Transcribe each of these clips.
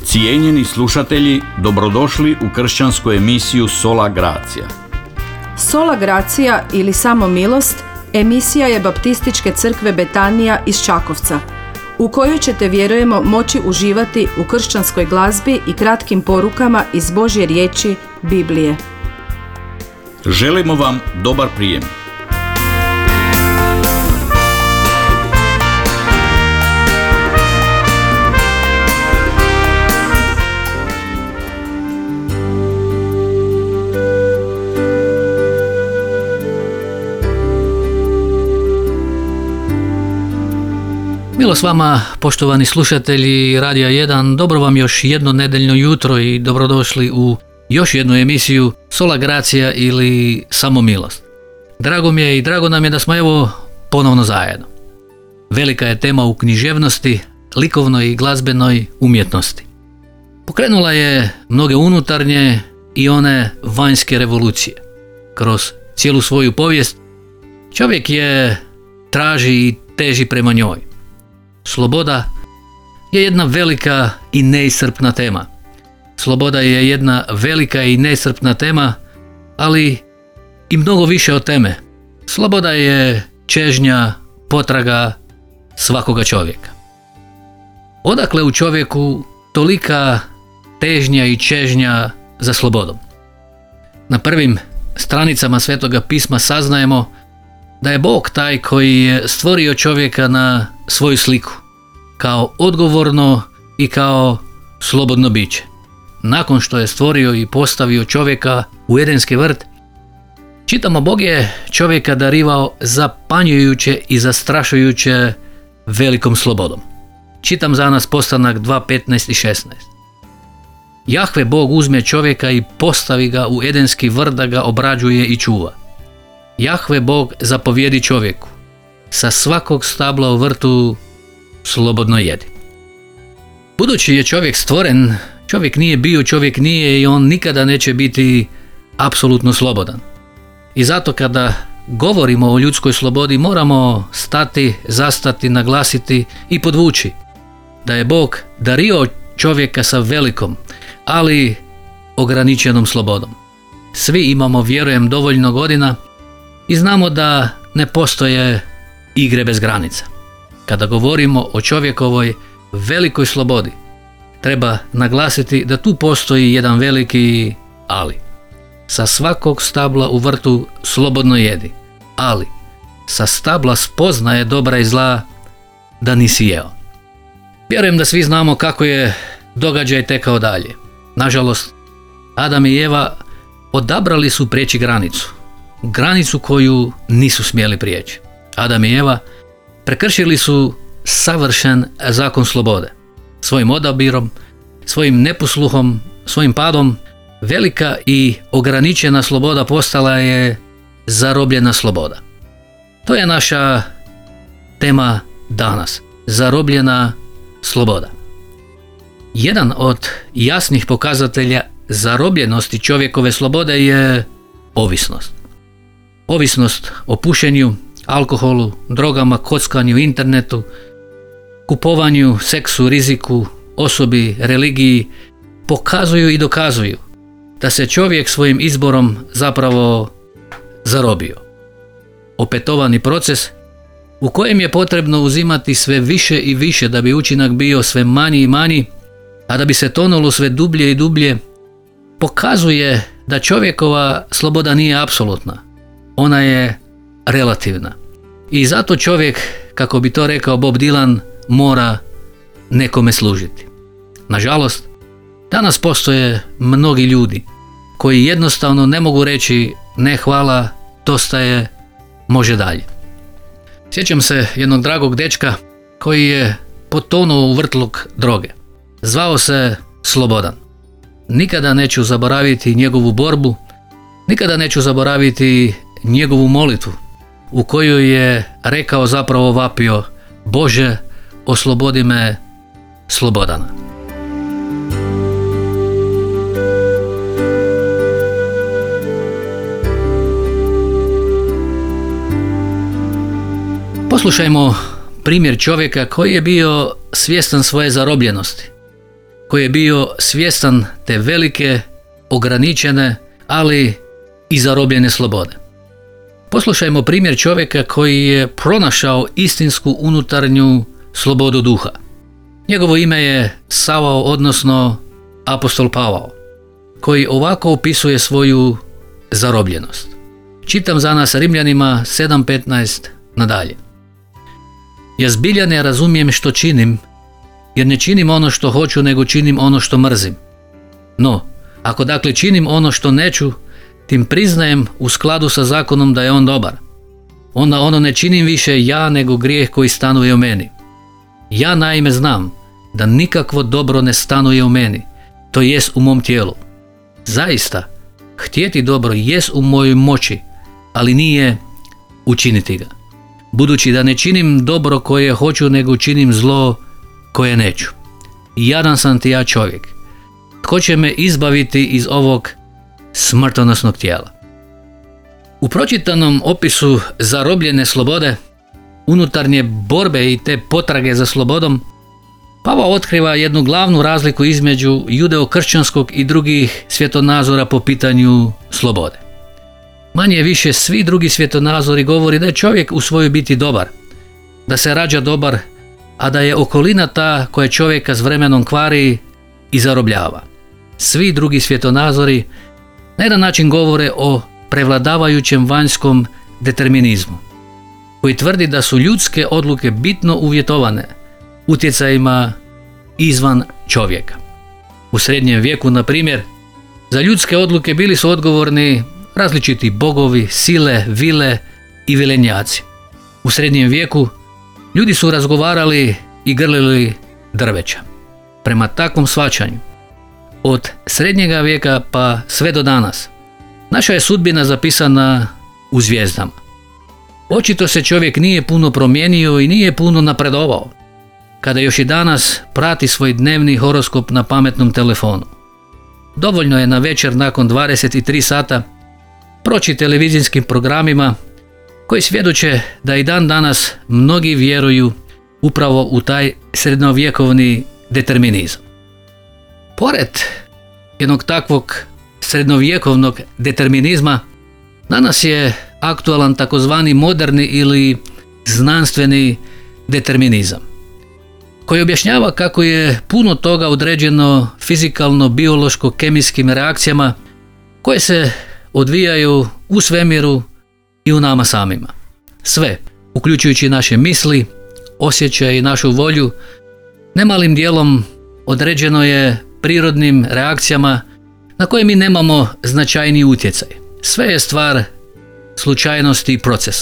Cijenjeni slušatelji, dobrodošli u kršćansku emisiju Sola Gracia. Sola Gracia ili Samo milost emisija je Baptističke crkve Betanija iz Čakovca, u kojoj ćete, vjerujemo, moći uživati u kršćanskoj glazbi i kratkim porukama iz Božje riječi, Biblije. Želimo vam dobar prijem. Milost vama, poštovani slušatelji Radija 1, dobro vam još jedno nedeljno jutro i dobrodošli u još jednu emisiju Sola Gracia ili Samo milost. Drago mi je i drago nam je da smo evo ponovno zajedno. Velika je tema u književnosti, likovnoj i glazbenoj umjetnosti. Pokrenula je mnoge unutarnje i one vanjske revolucije. Kroz cijelu svoju povijest čovjek je traži i teži prema njoj. Sloboda je jedna velika i neiscrpna tema. Sloboda je jedna velika i neiscrpna tema, ali i mnogo više od teme. Sloboda je čežnja, potraga svakoga čovjeka. Odakle u čovjeku tolika težnja i čežnja za slobodom? Na prvim stranicama Svetoga pisma saznajemo da je Bog taj koji je stvorio čovjeka na svoju sliku, kao odgovorno i kao slobodno biće. Nakon što je stvorio i postavio čovjeka u Edenski vrt, čitamo, Bog je čovjeka darivao zapanjujuće i zastrašujuće velikom slobodom. Čitam za nas Postanak 2:15 i 16. Jahve Bog uzme čovjeka i postavi ga u Edenski vrt da ga obrađuje i čuva. Jahve Bog zapovjedi čovjeku: sa svakog stabla u vrtu slobodno jedi. Budući je čovjek stvoren, čovjek nije bio, čovjek nije i on nikada neće biti apsolutno slobodan. I zato kada govorimo o ljudskoj slobodi moramo stati, zastati, naglasiti i podvući da je Bog dario čovjeka sa velikom, ali ograničenom slobodom. Svi imamo, vjerujem, dovoljno godina i znamo da ne postoje igre bez granica. Kada govorimo o čovjekovoj velikoj slobodi, treba naglasiti da tu postoji jedan veliki ali. Sa svakog stabla u vrtu slobodno jedi, ali sa stabla spoznaje dobra i zla da nisi jeo. Vjerujem da svi znamo kako je događaj tekao dalje. Nažalost, Adam i Eva odabrali su prijeći granicu koju nisu smjeli prijeći. Adam i Eva prekršili su savršen zakon slobode. Svojim odabirom, svojim neposluhom, svojim padom, velika i ograničena sloboda postala je zarobljena sloboda. To je naša tema danas. Zarobljena sloboda. Jedan od jasnih pokazatelja zarobljenosti čovjekove slobode je ovisnost. Ovisnost o pušenju, alkoholu, drogama, kockanju, internetu, kupovanju, seksu, riziku, osobi, religiji pokazuju i dokazuju da se čovjek svojim izborom zapravo zarobio. Opetovani proces u kojem je potrebno uzimati sve više i više da bi učinak bio sve manji i manji, a da bi se tonulo sve dublje i dublje, pokazuje da čovjekova sloboda nije apsolutna. Ona je relativna. I zato čovjek, kako bi to rekao Bob Dylan, mora nekome služiti. Nažalost, danas postoje mnogi ljudi koji jednostavno ne mogu reći ne hvala, dosta je, može dalje. Sjećam se jednog dragog dečka koji je potonuo u vrtlog droge. Zvao se Slobodan. Nikada neću zaboraviti njegovu borbu, nikada neću zaboraviti njegovu molitvu u kojoj je rekao, zapravo vapio: Bože, oslobodi me Slobodana. Poslušajmo primjer čovjeka koji je bio svjestan svoje zarobljenosti. koji je bio svjestan te velike, ograničene, ali i zarobljene slobode. Poslušajmo primjer čovjeka koji je pronašao istinsku unutarnju slobodu duha. Njegovo ime je Savao, odnosno apostol Pavao, koji ovako opisuje svoju zarobljenost. Čitam za nas Rimljanima 7.15 nadalje. Ja zbilja ne razumijem što činim, jer ne činim ono što hoću, nego činim ono što mrzim. No, ako dakle činim ono što neću, tim priznajem u skladu sa zakonom da je on dobar. Onda ono ne činim više ja, nego grijeh koji stanuje u meni. Ja naime znam da nikakvo dobro ne stanuje u meni, to jest u mom tijelu. Zaista, htjeti dobro jest u mojoj moći, ali nije učiniti ga. Budući da ne činim dobro koje hoću, nego činim zlo koje neću. Jadan sam ti ja čovjek. Tko će me izbaviti iz ovog smrtonosnog tijela? U pročitanom opisu zarobljene slobode, unutarnje borbe i te potrage za slobodom, Pavao otkriva jednu glavnu razliku između judeo-kršćanskog i drugih svjetonazora po pitanju slobode. Manje više svi drugi svjetonazori govori da je čovjek u svojoj biti dobar, da se rađa dobar, a da je okolina ta koja čovjeka s vremenom kvari i zarobljava. Svi drugi svjetonazori na jedan način govore o prevladavajućem vanjskom determinizmu, koji tvrdi da su ljudske odluke bitno uvjetovane utjecajima izvan čovjeka. U srednjem vijeku, na primjer, za ljudske odluke bili su odgovorni različiti bogovi, sile, vile i vilenjaci. U srednjem vijeku ljudi su razgovarali i grlili drveća. Prema takvom shvaćanju, od srednjega vijeka pa sve do danas, naša je sudbina zapisana u zvijezdama. Očito se čovjek nije puno promijenio i nije puno napredovao, kada još i danas prati svoj dnevni horoskop na pametnom telefonu. Dovoljno je na večer nakon 23 sata proći televizijskim programima koji svjedoče da i dan danas mnogi vjeruju upravo u taj srednjovjekovni determinizam. Pored jednog takvog srednjovjekovnog determinizma, danas je aktualan takozvani moderni ili znanstveni determinizam, koji objašnjava kako je puno toga određeno fizikalno, biološko, kemijskim reakcijama koje se odvijaju u svemiru i u nama samima. Sve, uključujući naše misli, osjećaje i našu volju, nemalim dijelom određeno je prirodnim reakcijama na koje mi nemamo značajni utjecaj. Sve je stvar slučajnosti i procesa.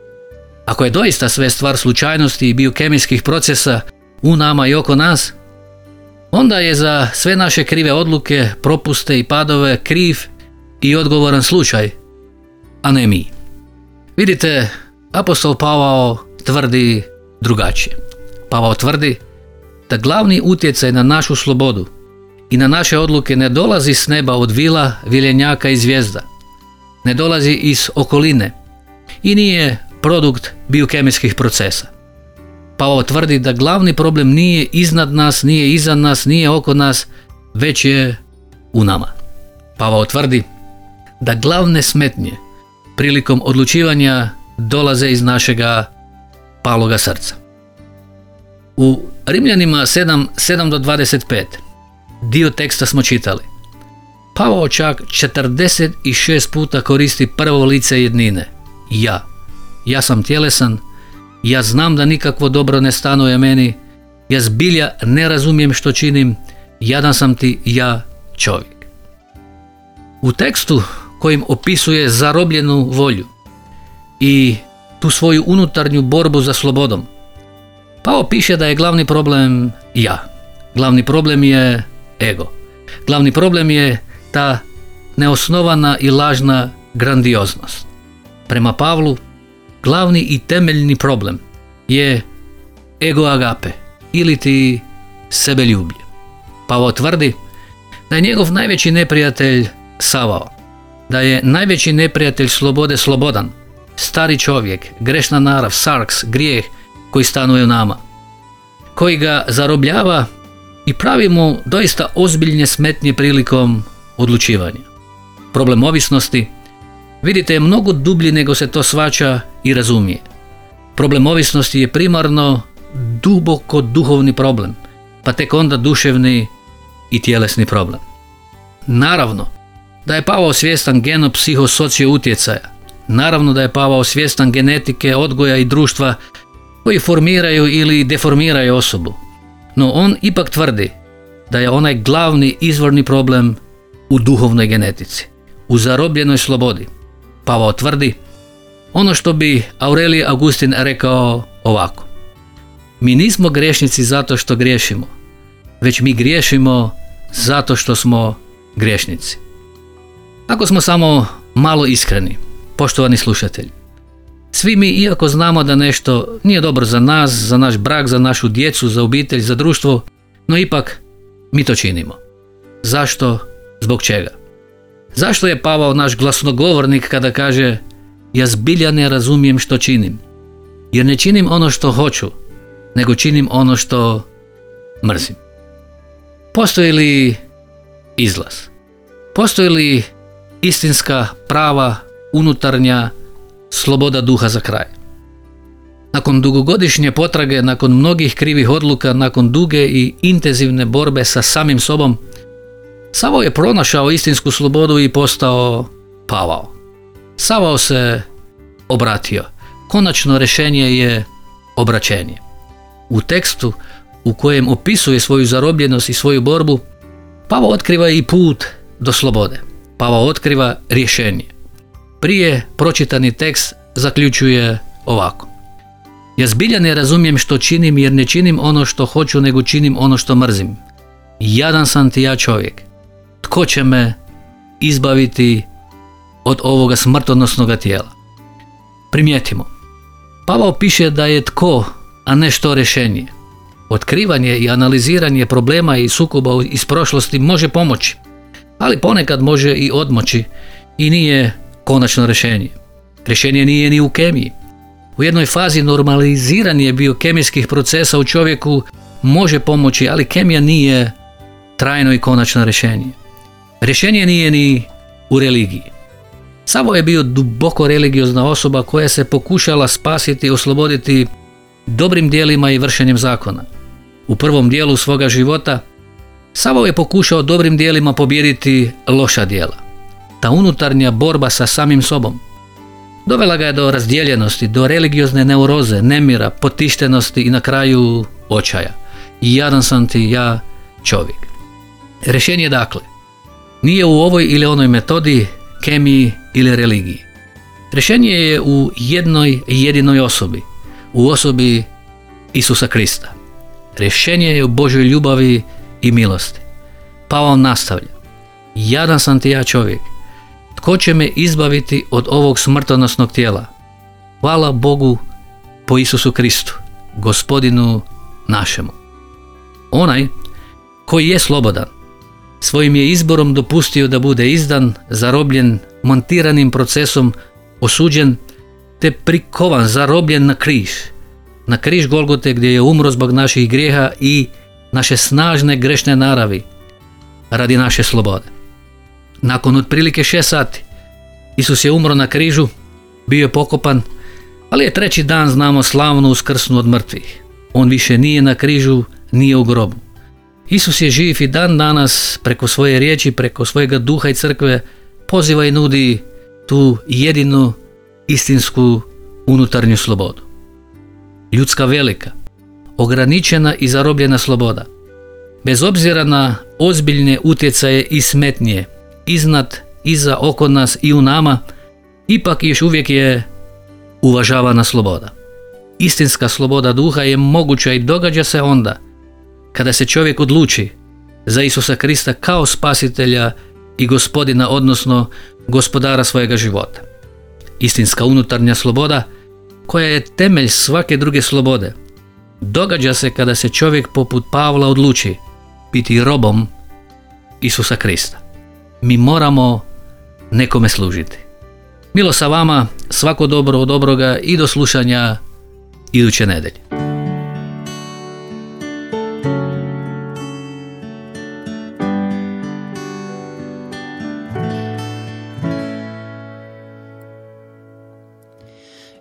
Ako je doista sve stvar slučajnosti i biokemijskih procesa u nama i oko nas, onda je za sve naše krive odluke, propuste i padove kriv i odgovoran slučaj, a ne mi. Vidite, apostol Pavao tvrdi drugačije. Pavao tvrdi da glavni utjecaj na našu slobodu i na naše odluke ne dolazi s neba od vila, viljenjaka i zvijezda, ne dolazi iz okoline i nije produkt biokemijskih procesa. Pavao tvrdi da glavni problem nije iznad nas, nije iza nas, nije oko nas, već je u nama. Pavao tvrdi da glavne smetnje prilikom odlučivanja dolaze iz našega paloga srca. U Rimljanima 7:7-25 dio teksta smo čitali. Pavao čak 46 puta koristi prvo lice jednine. Ja sam tjelesan, ja znam da nikakvo dobro ne stanuje meni, ja zbilja ne razumijem što činim, jadan sam ti ja čovjek. U tekstu kojim opisuje zarobljenu volju i tu svoju unutarnju borbu za slobodom, Pavao piše da je glavni problem ja. Glavni problem je ego. Glavni problem je ta neosnovana i lažna grandioznost. Prema Pavlu, glavni i temeljni problem je ego agape ili ti sebeljublje. Pavao tvrdi da je njegov najveći neprijatelj Savao, da je najveći neprijatelj slobode slobodan, stari čovjek, grešna narav, sarks, grijeh koji stanuje u nama, koji ga zarobljava i pravimo doista ozbiljne smetnje prilikom odlučivanja. Problem ovisnosti, vidite, je mnogo dublji nego se to shvaća i razumije. Problem ovisnosti je primarno duboko duhovni problem, pa tek onda duševni i tjelesni problem. Naravno da je Pavao svjestan genopsihosocio utjecaja. Naravno da je Pavao svjestan genetike, odgoja i društva koji formiraju ili deformiraju osobu. No on ipak tvrdi da je onaj glavni izvorni problem u duhovnoj genetici, u zarobljenoj slobodi. Pavao tvrdi ono što bi Aurelije Augustin rekao ovako: mi nismo griješnici zato što griješimo, već mi griješimo zato što smo griješnici. Ako smo samo malo iskreni, poštovani slušatelji, svi mi, iako znamo da nešto nije dobro za nas, za naš brak, za našu djecu, za obitelj, za društvo, no ipak mi to činimo. Zašto? Zbog čega? Zašto je Pavao naš glasnogovornik kada kaže: ja zbilja ne razumijem što činim, jer ne činim ono što hoću, nego činim ono što mrzim? Postoji li izlaz? Postoji li istinska, prava, unutarnja sloboda duha za kraj? Nakon dugogodišnje potrage, nakon mnogih krivih odluka, nakon duge i intenzivne borbe sa samim sobom, Savao je pronašao istinsku slobodu i postao Pavao. Savao se obratio. Konačno rješenje je obraćenje. U tekstu u kojem opisuje svoju zarobljenost i svoju borbu, Pavao otkriva i put do slobode. Pavao otkriva rješenje. Prije pročitani tekst zaključuje ovako: ja zbilja ne razumijem što činim, jer ne činim ono što hoću, nego činim ono što mrzim. Jadan sam ti ja čovjek. Tko će me izbaviti od ovoga smrtonosnoga tijela? Primijetimo, Pavao piše da je tko, a ne što rješenje. Otkrivanje i analiziranje problema i sukoba iz prošlosti može pomoći, ali ponekad može i odmoći i nije konačno rješenje. Rješenje nije ni u kemiji. U jednoj fazi normaliziranje biokemijskih procesa u čovjeku može pomoći, ali kemija nije trajno i konačno rješenje. Rješenje nije ni u religiji. Savao je bio duboko religiozna osoba koja se pokušala spasiti i osloboditi dobrim djelima i vršenjem zakona. U prvom dijelu svoga života Savao je pokušao dobrim djelima pobijediti loša djela. Ta unutarnja borba sa samim sobom dovela ga je do razdjeljenosti, do religiozne neuroze, nemira, potištenosti i na kraju očaja. Jadan sam ti ja čovjek. Rješenje dakle nije u ovoj ili onoj metodi, kemiji ili religiji. Rješenje je u jednoj jedinoj osobi, u osobi Isusa Krista. Rješenje je u Božoj ljubavi i milosti. Pavao nastavlja: jadan sam ti ja čovjek. Tko će me izbaviti od ovog smrtonosnog tijela? Hvala Bogu po Isusu Kristu, Gospodinu našemu. Onaj koji je slobodan, svojim je izborom dopustio da bude izdan, zarobljen, montiranim procesom, osuđen, te prikovan, zarobljen na križ Golgote, gdje je umro zbog naših grijeha i naše snažne grešne naravi radi naše slobode. Nakon otprilike 6 sati Isus je umro na križu, bio je pokopan, ali je treći dan, znamo, slavno uskrsnuo od mrtvih. On više nije na križu, nije u grobu. Isus je živ i dan danas preko svoje riječi, preko svojega duha i crkve poziva i nudi tu jedinu istinsku unutarnju slobodu. Ljudska velika, ograničena i zarobljena sloboda, bez obzira na ozbiljne utjecaje i smetnje iznad, iza, oko nas i u nama, ipak još uvijek je uvažavana sloboda. Istinska sloboda duha je moguća i događa se onda kada se čovjek odluči za Isusa Krista kao spasitelja i gospodina, odnosno gospodara svojega života. Istinska unutarnja sloboda, koja je temelj svake druge slobode, događa se kada se čovjek poput Pavla odluči biti robom Isusa Krista. Mi moramo nekome služiti. Milo sa vama, svako dobro od dobroga i do slušanja iduće nedelje.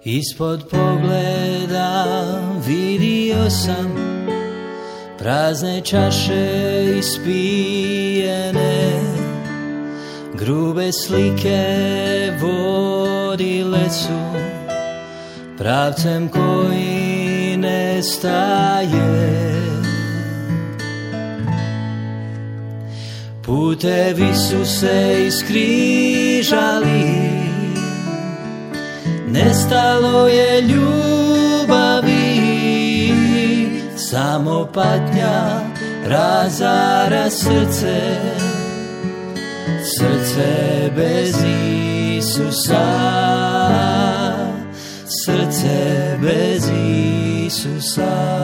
Ispod pogleda vidio sam prazne čaše ispijene, grube slike vodile su pravcem koji nestaje. Putevi su se iskrižali, nestalo je ljubavi, samo patnja razara srce, srce bez Isusa, srce bez Isusa.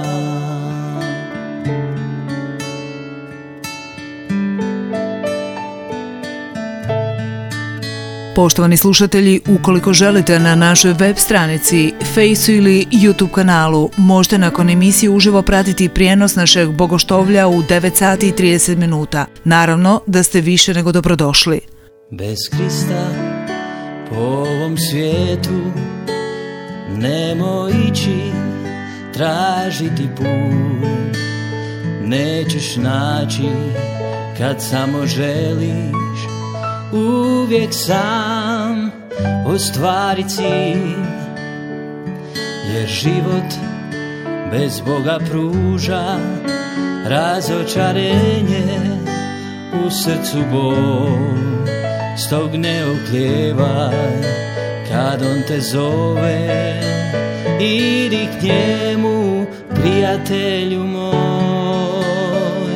Poštovani slušatelji, ukoliko želite na našoj web stranici, Fejsu ili YouTube kanalu, možete nakon emisije uživo pratiti prijenos našeg bogoštovlja u 9 sati i 30 minuta. Naravno da ste više nego dobrodošli. Bez Krista po ovom svijetu nemoj ići tražiti put, nećeš naći kad samo želiš uvijek sam ostvari cilj, jer život bez Boga pruža razočarenje, u srcu bol, stog ne okljevaj kad on te zove, idi k njemu, prijatelju moj.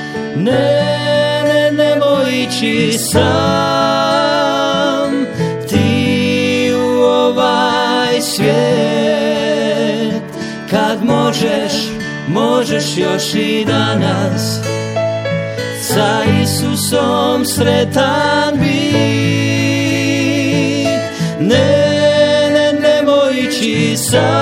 Nemoj ići sam ti u ovaj svijet, kad možeš još i danas sa Isusom sretan bit. Nemoj ići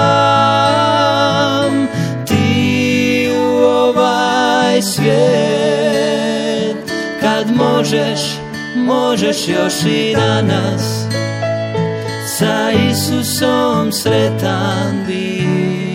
sam ti u ovaj svijet, kad možeš još i danas sa Isusom sretan bit.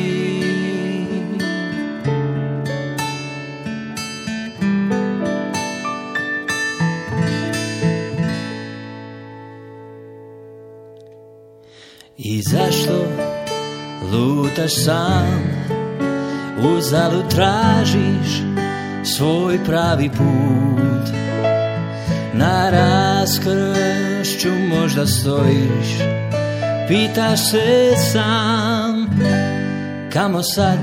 I zašto lutaš sam, uzalud tražiš svoj pravi put, na raskršću možda stojiš, pitaš se sam kamo sad,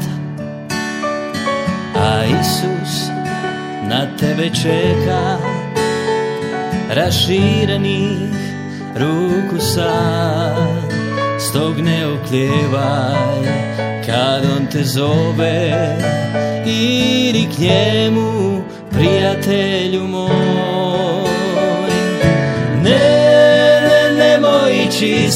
a Isus na tebe čeka raširenih ruku sad. Stog ne okljevaj kad on te zove, idi k njemu, prijatelju moj. Nemoj ići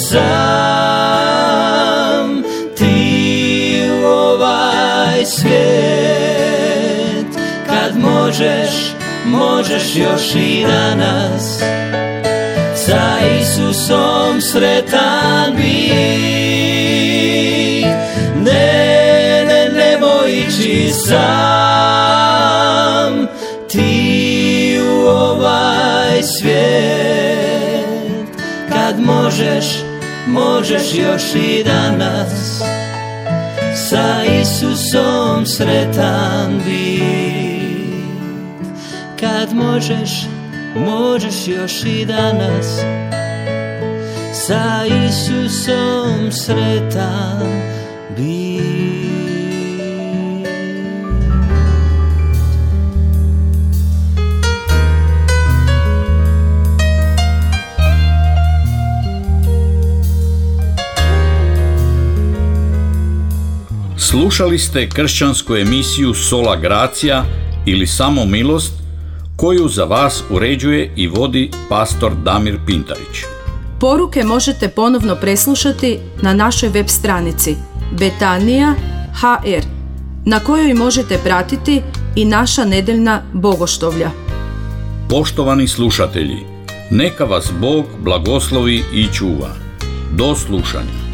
sam ti u ovaj svijet, kad možeš još i danas sa Isusom sretan bit. Nemoj ići sam ti u ovaj svijet, kad možeš još i danas sa Isusom sretan bit. Kad možeš još i danas sa Isusom sretan bit. Slušali ste kršćansku emisiju Sola Gracia ili Samo milost, koju za vas uređuje i vodi pastor Damir Pintarić. Poruke možete ponovno preslušati na našoj web stranici Betanija.hr, na kojoj možete pratiti i naša nedeljna bogoštovlja. Poštovani slušatelji, neka vas Bog blagoslovi i čuva. Do slušanja.